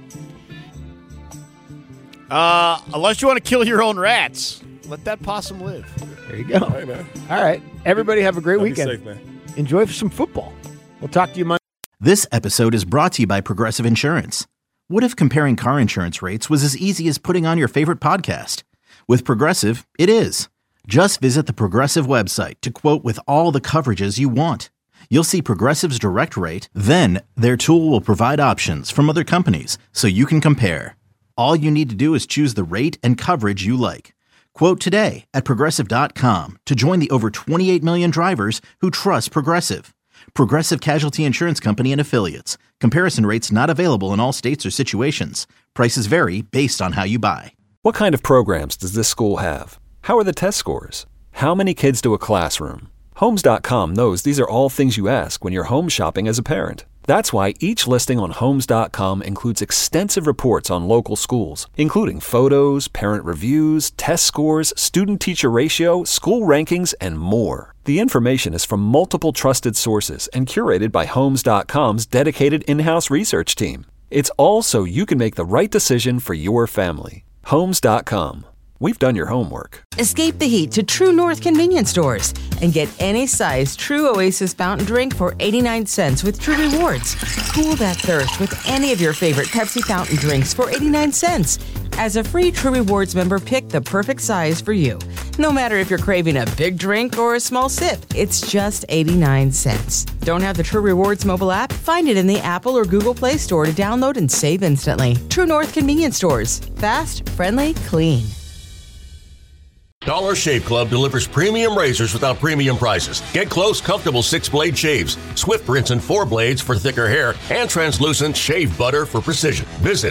H: Unless you want to kill your own rats, let that possum live.
D: There you go.
E: Hey, man.
D: All right. Everybody have a great weekend.
E: Be safe, man.
D: Enjoy some football. We'll talk to you Monday.
A: This episode is brought to you by Progressive Insurance. What if comparing car insurance rates was as easy as putting on your favorite podcast? With Progressive, it is. Just visit the Progressive website to quote with all the coverages you want. You'll see Progressive's direct rate, then their tool will provide options from other companies so you can compare. All you need to do is choose the rate and coverage you like. Quote today at Progressive.com to join the over 28 million drivers who trust Progressive. Progressive Casualty Insurance Company and Affiliates. Comparison rates not available in all states or situations. Prices vary based on how you buy.
B: What kind of programs does this school have? How are the test scores? How many kids do a classroom? Homes.com knows these are all things you ask when you're home shopping as a parent. That's why each listing on Homes.com includes extensive reports on local schools, including photos, parent reviews, test scores, student-teacher ratio, school rankings, and more. The information is from multiple trusted sources and curated by Homes.com's dedicated in-house research team. It's all so you can make the right decision for your family. Homes.com. We've done your homework.
C: Escape the heat to True North convenience stores and get any size True Oasis fountain drink for 89 cents with True Rewards. Cool that thirst with any of your favorite Pepsi fountain drinks for 89 cents. As a free True Rewards member, pick the perfect size for you. No matter if you're craving a big drink or a small sip, it's just 89 cents. Don't have the True Rewards mobile app? Find it in the Apple or Google Play Store to download and save instantly. True North convenience stores. Fast, friendly, clean.
F: Dollar Shave Club delivers premium razors without premium prices. Get close, comfortable 6-blade shaves, Swift rinse and 4 blades for thicker hair, and translucent shave butter for precision. Visit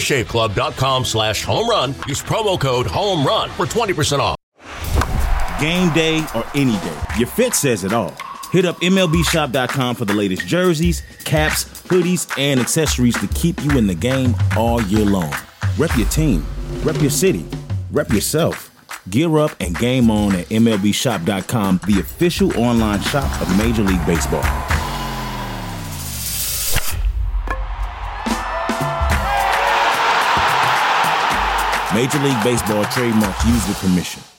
F: dollarshaveclub.com/homerun. Use promo code HOMERUN for 20% off.
G: Game day or any day, your fit says it all. Hit up MLBshop.com for the latest jerseys, caps, hoodies, and accessories to keep you in the game all year long. Rep your team, rep your city, rep yourself. Gear up and game on at MLBshop.com, the official online shop of Major League Baseball. Major League Baseball trademarks used with permission.